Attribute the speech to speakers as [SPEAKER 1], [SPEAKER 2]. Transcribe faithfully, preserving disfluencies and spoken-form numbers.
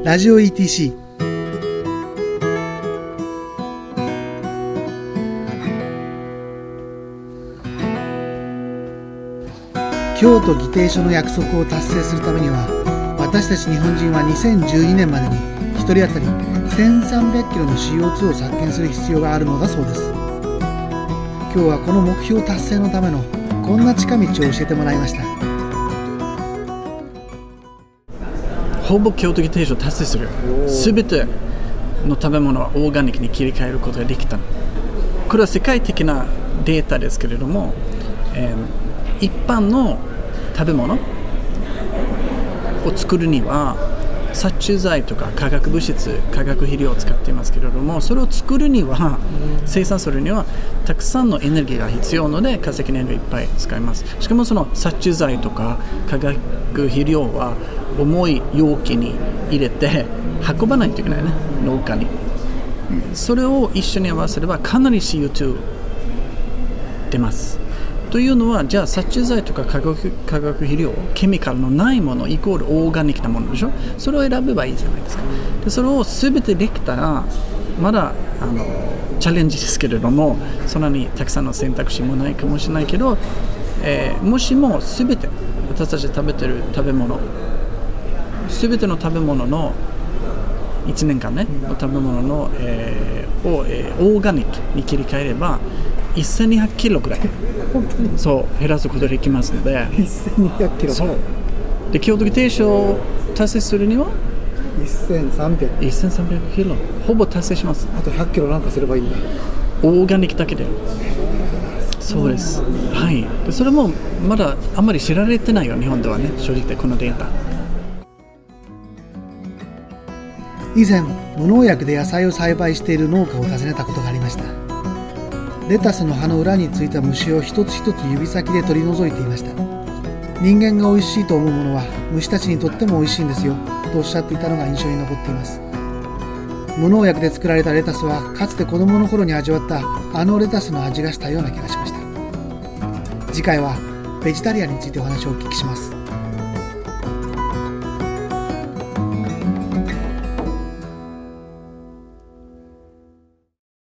[SPEAKER 1] ラジオ イーティーシー。 京都議定書の約束を達成するためには、私たち日本人はにせんじゅうにねんまでにひとり当たりせんさんびゃくキロの シーオーツー を削減する必要があるのだそうです。今日はこの目標達成のためのこんな近道を教えてもらいました。
[SPEAKER 2] ほぼ京都議定書を達成する。すべての食べ物はオーガニックに切り替えることができた。これは世界的なデータですけれども、えー、一般の食べ物を作るには殺虫剤とか化学物質、化学肥料を使っていますけれども、それを作るには、生産するにはたくさんのエネルギーが必要ので化石燃料いっぱい使います。しかもその殺虫剤とか化学肥料は重い容器に入れて運ばないといけないね、農家に。それを一緒に合わせればかなり シーオーツー 出ます。というのは、じゃあ殺虫剤とか化学、化学肥料、ケミカルのないものイコールオーガニックなものでしょ。それを選べばいいじゃないですか。でそれを全てできたら、まだあのチャレンジですけれども、そんなにたくさんの選択肢もないかもしれないけど、えー、もしも全て私たち食べてる食べ物、全ての食べ物のいちねんかんね、の食べ物の、えー、を、えー、オーガニックに切り替えればせんにひゃくキロぐらい
[SPEAKER 1] 本当に
[SPEAKER 2] そう減らすことができますので、
[SPEAKER 1] せんにひゃくキロ。
[SPEAKER 2] そうで、京都議定書を達成するには
[SPEAKER 1] せんさんびゃく
[SPEAKER 2] せんさんびゃくキロほぼ達成します。
[SPEAKER 1] あとひゃくキロなんかすればいいんだ。
[SPEAKER 2] オーガニックだけで。そうです、はい、でそれもまだあんまり知られてないよ、日本ではね、正直でこのデータ。
[SPEAKER 1] 以前無農薬で野菜を栽培している農家を訪ねたことがありました。レタスの葉の裏についた虫を一つ一つ指先で取り除いていました。人間が美味しいと思うものは虫たちにとっても美味しいんですよとおっしゃっていたのが印象に残っています。無農薬で作られたレタスはかつて子供の頃に味わったあのレタスの味がしたような気がしました。次回はベジタリアンについてお話をお聞きします。